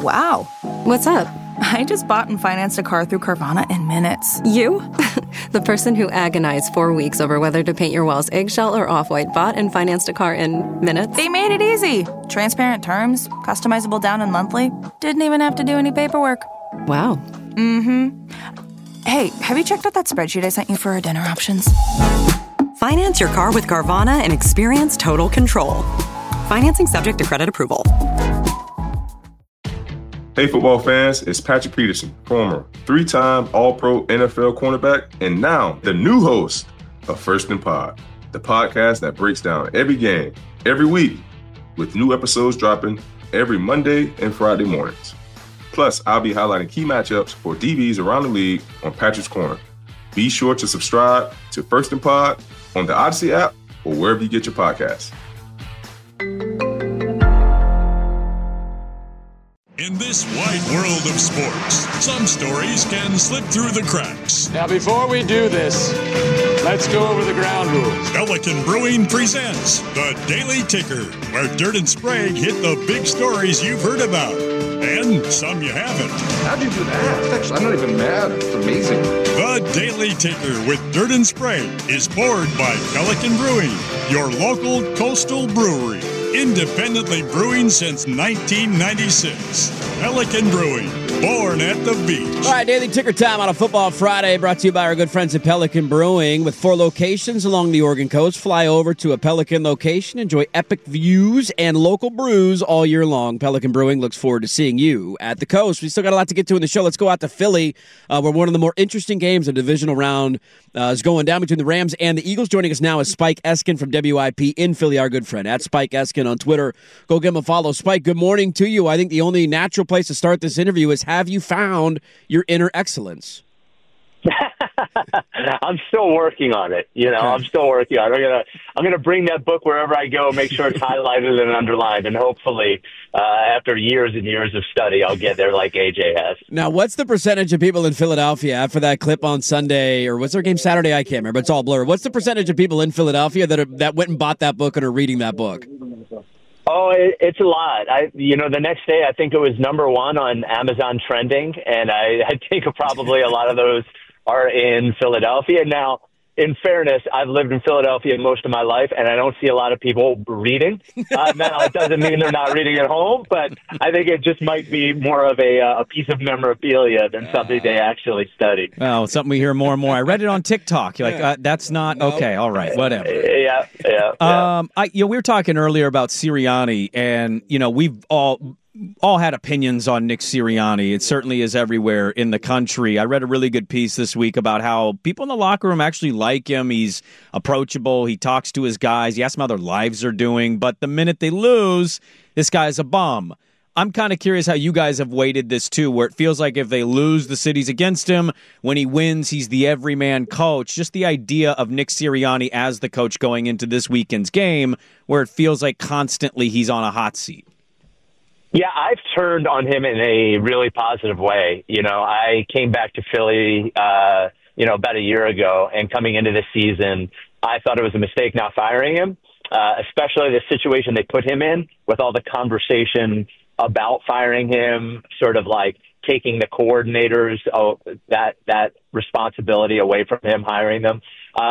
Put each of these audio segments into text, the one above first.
Wow. What's up? I just bought and financed a car through Carvana in minutes. You? The person who agonized 4 weeks over whether to paint your walls eggshell or off-white bought and financed a car in minutes? They made it easy. Transparent terms, customizable down and monthly. Didn't even have to do any paperwork. Wow. Mm-hmm. Hey, have you checked out that spreadsheet I sent you for our dinner options? Finance your car with Carvana and experience total control. Financing subject to credit approval. Hey, football fans, it's Patrick Peterson, former three-time All-Pro NFL cornerback, and now the new host of First and Pod, the podcast that breaks down every game, every week, with new episodes dropping every Monday and Friday mornings. Plus, I'll be highlighting key matchups for DBs around the league on Patrick's Corner. Be sure to subscribe to First and Pod on the Odyssey app or wherever you get your podcasts. In this wide world of sports, some stories can slip through the cracks. Now, before we do this, let's go over the ground rules. Pelican Brewing presents The Daily Ticker, where Dirt and Sprague hit the big stories you've heard about, and some you haven't. How'd you do that? Actually, I'm not even mad. It's amazing. The Daily Ticker with Dirt and Sprague is poured by Pelican Brewing, your local coastal brewery. Independently brewing since 1996. Pelican Brewing, born at the beach. All right, Daily Ticker time on a Football Friday, brought to you by our good friends at Pelican Brewing. With 4 locations along the Oregon coast, fly over to a Pelican location, enjoy epic views and local brews all year long. Pelican Brewing looks forward to seeing you at the coast. We still got a lot to get to in the show. Let's go out to Philly, where one of the more interesting games of the divisional round is going down between the Rams and the Eagles. Joining us now is Spike Eskin from WIP in Philly, our good friend, at Spike Eskin on Twitter. Go give him a follow. Spike, good morning to you. I think the only natural place to start this interview is, have you found your inner excellence? I'm still working on it. You know, okay. I'm still working on it. I'm gonna bring that book wherever I go, make sure it's highlighted and underlined, and hopefully after years and years of study, I'll get there like AJ has. Now, what's the percentage of people in Philadelphia after that clip on Sunday, or what's their game Saturday? I can't remember. It's all blurred. What's the percentage of people in Philadelphia that went and bought that book and are reading that book? Oh, it's a lot. The next day, I think it was number 1 on Amazon trending, and I think probably a lot of those are in Philadelphia. Now, in fairness, I've lived in Philadelphia most of my life, and I don't see a lot of people reading. Now, it doesn't mean they're not reading at home, but I think it just might be more of a piece of memorabilia than something they actually studied. Well, something we hear more and more. I read it on TikTok. You're like, that's not okay. All right, whatever. Yeah. We were talking earlier about Sirianni, and we've all had opinions on Nick Sirianni. It certainly is everywhere in the country. I read a really good piece this week about how people in the locker room actually like him. He's approachable. He talks to his guys. He asks them how their lives are doing. But the minute they lose, this guy's a bum. I'm kind of curious how you guys have weighted this too, where it feels like if they lose, the city's against him. When he wins, he's the everyman coach. Just the idea of Nick Sirianni as the coach going into this weekend's game, where it feels like constantly he's on a hot seat. Yeah, I've turned on him in a really positive way. I came back to Philly, about a year ago, and coming into this season, I thought it was a mistake not firing him, especially the situation they put him in with all the conversation about firing him, sort of like taking the coordinators, that responsibility away from him, hiring them.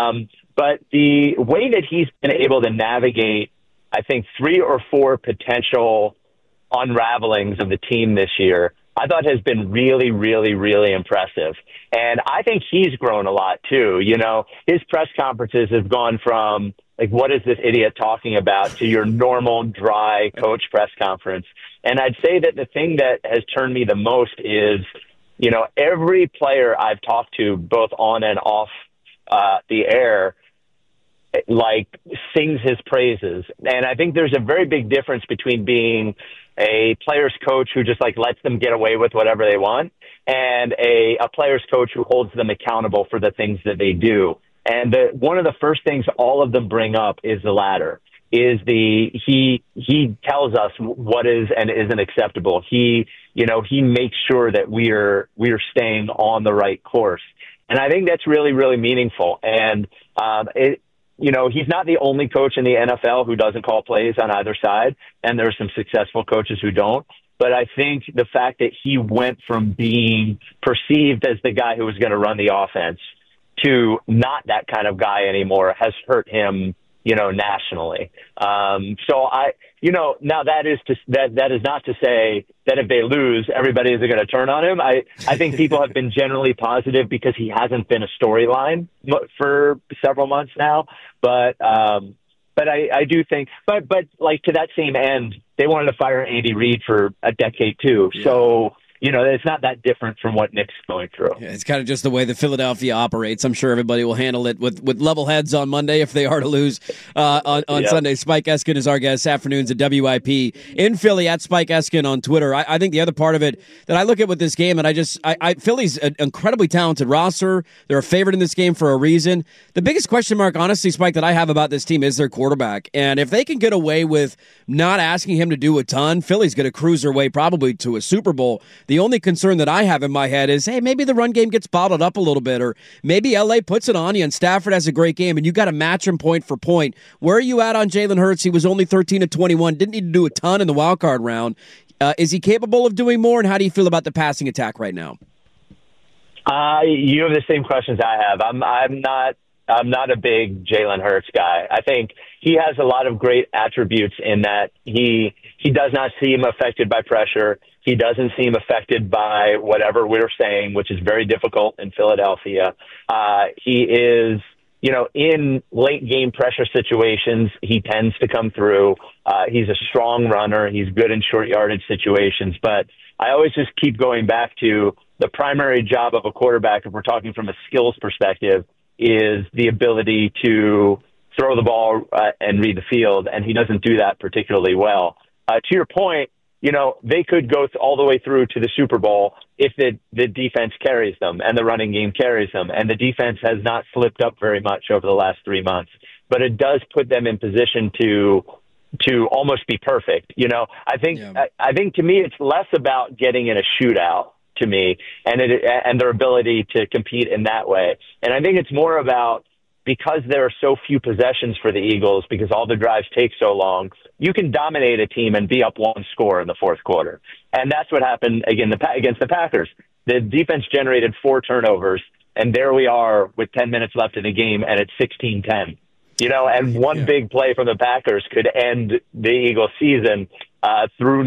But the way that he's been able to navigate, I think, 3 or 4 potential unravelings of the team this year, I thought has been really, really, really impressive. And I think he's grown a lot too. His press conferences have gone from like, what is this idiot talking about, to your normal dry coach press conference. And I'd say that the thing that has turned me the most is, every player I've talked to, both on and off the air, sings his praises. And I think there's a very big difference between being a player's coach who just lets them get away with whatever they want, and a player's coach who holds them accountable for the things that they do. And one of the first things all of them bring up is the latter. He tells us what is and isn't acceptable. He makes sure that we're staying on the right course. And I think that's really, really meaningful. And he's not the only coach in the NFL who doesn't call plays on either side, and there are some successful coaches who don't. But I think the fact that he went from being perceived as the guy who was going to run the offense to not that kind of guy anymore has hurt him, nationally. Now that is not to say that if they lose, everybody is going to turn on him. I think people have been generally positive because he hasn't been a storyline for several months now. But I do think, but like to that same end, they wanted to fire Andy Reid for a decade too. Yeah. So, it's not that different from what Nick's going through. Yeah, it's kind of just the way that Philadelphia operates. I'm sure everybody will handle it with level heads on Monday if they are to lose on Sunday. Spike Eskin is our guest, afternoons at WIP in Philly, at Spike Eskin on Twitter. I think the other part of it that I look at with this game, and Philly's an incredibly talented roster. They're a favorite in this game for a reason. The biggest question mark, honestly, Spike, that I have about this team is their quarterback. And if they can get away with not asking him to do a ton, Philly's going to cruise their way probably to a Super Bowl. The only concern that I have in my head is, hey, maybe the run game gets bottled up a little bit, or maybe LA puts it on you and Stafford has a great game and you got to match him point for point. Where are you at on Jalen Hurts? He was only 13 of 21, didn't need to do a ton in the wild card round. Is he capable of doing more, and how do you feel about the passing attack right now? You have the same questions I have. I'm not a big Jalen Hurts guy. I think he has a lot of great attributes in that he does not seem affected by pressure. He doesn't seem affected by whatever we're saying, which is very difficult in Philadelphia. He is, in late game pressure situations, he tends to come through. He's a strong runner. He's good in short yardage situations. But I always just keep going back to the primary job of a quarterback, if we're talking from a skills perspective, is the ability to throw the ball and read the field, and he doesn't do that particularly well. To your point, they could go all the way through to the Super Bowl if the defense carries them and the running game carries them, and the defense has not slipped up very much over the last 3 months. But it does put them in position to almost be perfect. I think to me it's less about getting in a shootout to me and their ability to compete in that way. And I think it's more about, because there are so few possessions for the Eagles, because all the drives take so long, you can dominate a team and be up one score in the fourth quarter. And that's what happened against the Packers. The defense generated 4 turnovers, and there we are with 10 minutes left in the game, and it's 16-10. And one big play from the Packers could end the Eagles season through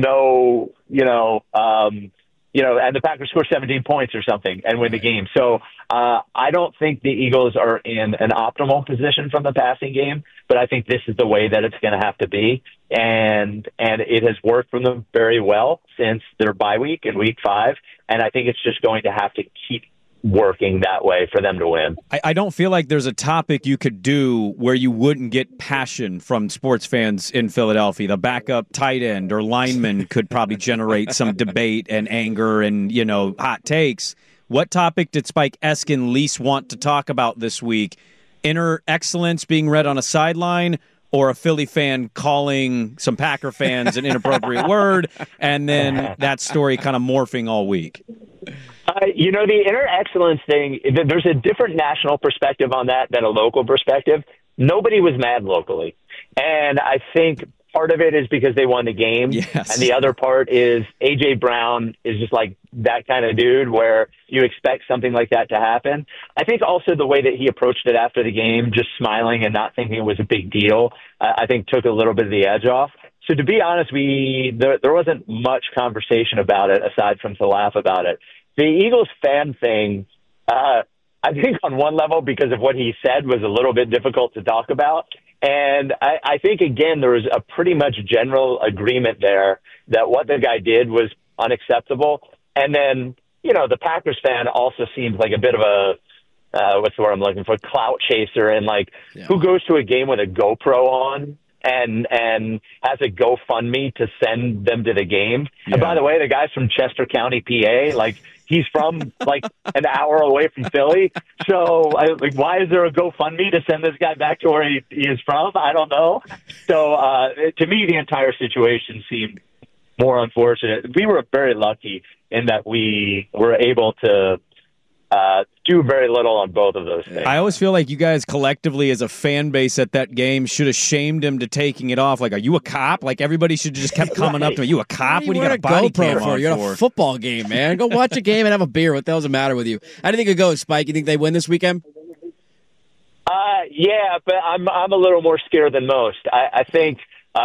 and the Packers score 17 points or something and win the game. So I don't think the Eagles are in an optimal position from the passing game, but I think this is the way that it's going to have to be. And it has worked for them very well since their bye week in week 5. And I think it's just going to have to keep working that way for them to win. I don't feel like there's a topic you could do where you wouldn't get passion from sports fans in Philadelphia. The backup tight end or lineman could probably generate some debate and anger and, hot takes. What topic did Spike Eskin least want to talk about this week? Inner excellence being read on a sideline, or a Philly fan calling some Packer fans an inappropriate word, and then that story kind of morphing all week? The inner excellence thing, there's a different national perspective on that than a local perspective. Nobody was mad locally. And I think part of it is because they won the game. Yes. And the other part is A.J. Brown is just like that kind of dude where you expect something like that to happen. I think also the way that he approached it after the game, just smiling and not thinking it was a big deal, I think took a little bit of the edge off. So to be honest, there wasn't much conversation about it aside from to laugh about it. The Eagles fan thing, I think on one level, because of what he said, was a little bit difficult to talk about. And I think, again, there was a pretty much general agreement there that what the guy did was unacceptable. And then, the Packers fan also seems like a bit of a, what's the word I'm looking for, clout chaser. And who goes to a game with a GoPro on and has a GoFundMe to send them to the game? Yeah. And by the way, the guy's from Chester County, PA. He's from an hour away from Philly. So why is there a GoFundMe to send this guy back to where he is from? I don't know. So to me, the entire situation seemed more unfortunate. We were very lucky in that we were able to do very little on both of those things. I always feel like you guys collectively as a fan base at that game should have shamed him to taking it off. Like, are you a cop? Like, everybody should have just kept coming up to me. You a cop? What do you got a body cam on for? You're at a football game, man. Go watch a game and have a beer. What the hell's the matter with you? How do you think it goes, Spike? You think they win this weekend? Yeah, but I'm a little more scared than most. I think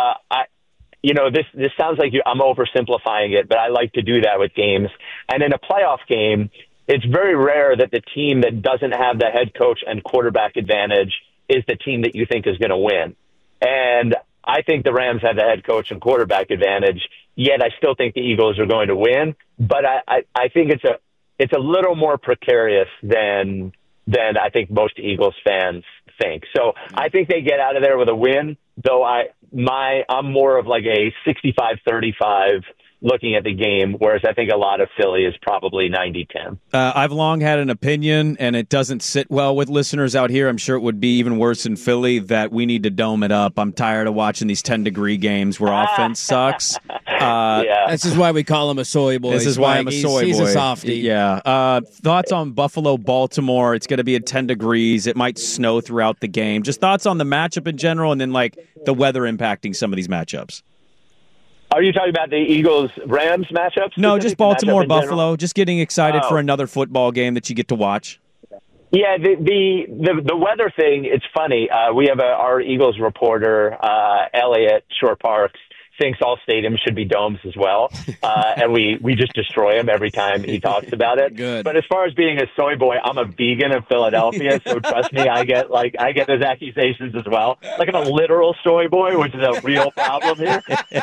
this sounds like I'm oversimplifying it, but I like to do that with games. And in a playoff game, it's very rare that the team that doesn't have the head coach and quarterback advantage is the team that you think is going to win. And I think the Rams have the head coach and quarterback advantage, yet I still think the Eagles are going to win. But I think it's a little more precarious than I think most Eagles fans think. So I think they get out of there with a win, though I'm more of like a 65-35 looking at the game, whereas I think a lot of Philly is probably 90-10. I've long had an opinion, and it doesn't sit well with listeners out here. I'm sure it would be even worse in Philly, that we need to dome it up. I'm tired of watching these 10-degree games where offense sucks. Yeah. This is why we call him a soy boy. This is why I'm a soy boy. He's a softie. Yeah. Thoughts on Buffalo, Baltimore? It's going to be at 10 degrees. It might snow throughout the game. Just thoughts on the matchup in general, and then like the weather impacting some of these matchups. Are you talking about the Eagles-Rams matchup? No, just Baltimore-Buffalo. Just getting excited for another football game that you get to watch. Yeah, the weather thing, it's funny. We have our Eagles reporter, Elliot Shore Parks, thinks all stadiums should be domes as well. And we just destroy him every time he talks about it. Good. But as far as being a soy boy, I'm a vegan in Philadelphia, so trust me, I get those accusations as well. Like, I'm a literal soy boy, which is a real problem here.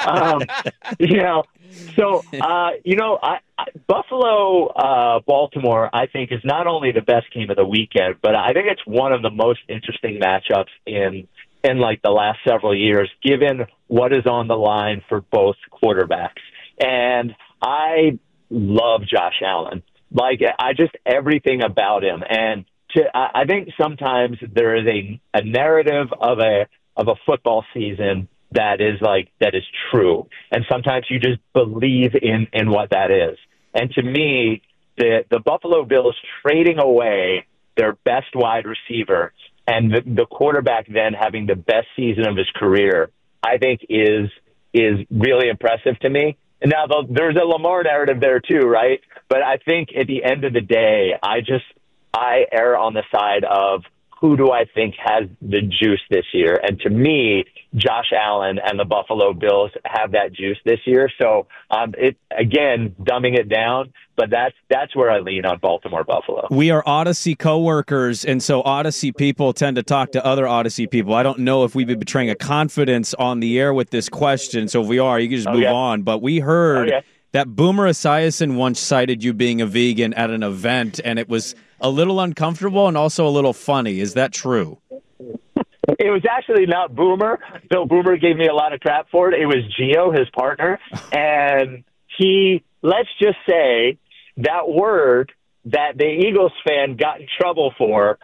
Buffalo, Baltimore, I think is not only the best game of the weekend, but I think it's one of the most interesting matchups in like the last several years, given what is on the line for both quarterbacks. And I love Josh Allen. Like, everything about him. And I think sometimes there is a narrative of a football season that is true. And sometimes you just believe in what that is. And to me, the Buffalo Bills trading away their best wide receiver and the quarterback then having the best season of his career, I think is really impressive to me. And now there's a Lamar narrative there too, right? But I think at the end of the day, I err on the side of who do I think has the juice this year? And to me, Josh Allen and the Buffalo Bills have that juice this year. So dumbing it down, but that's where I lean on Baltimore-Buffalo. We are Odyssey coworkers, and so Odyssey people tend to talk to other Odyssey people. I don't know if we've been betraying a confidence on the air with this question, so if we are, you can just move on. But we heard that Boomer Esiason once cited you being a vegan at an event, and it was a little uncomfortable and also a little funny. Is that true? It was actually not Boomer. Bill Boomer gave me a lot of crap for it. It was Gio, his partner. And let's just say that word that the Eagles fan got in trouble for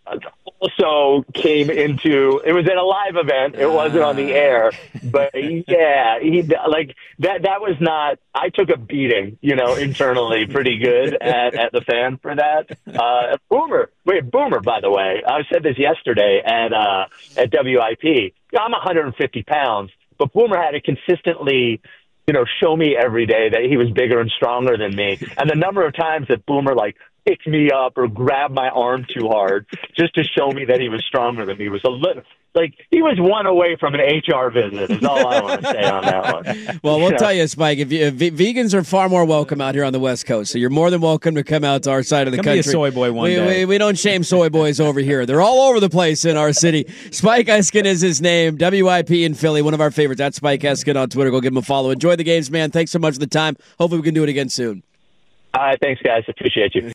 also came into, it was at a live event. It wasn't on the air, but yeah, that was not, I took a beating, internally pretty good at the fan for that. Boomer, by the way, I said this yesterday at WIP. I'm 150 pounds, but Boomer had to consistently, show me every day that he was bigger and stronger than me. And the number of times that Boomer picked me up or grabbed my arm too hard just to show me that he was stronger than me was a little he was one away from an HR visit is all I want to say on that one. Well, we'll tell you, Spike, if vegans are far more welcome out here on the West Coast, so you're more than welcome to come out to our side of the country. Be a soy boy one day. We don't shame soy boys over here. They're all over the place in our city. Spike Eskin is his name, WIP in Philly, one of our favorites. That's Spike Eskin on Twitter. Go give him a follow. Enjoy the games, man. Thanks so much for the time. Hopefully we can do it again soon. All right, thanks, guys. Appreciate you.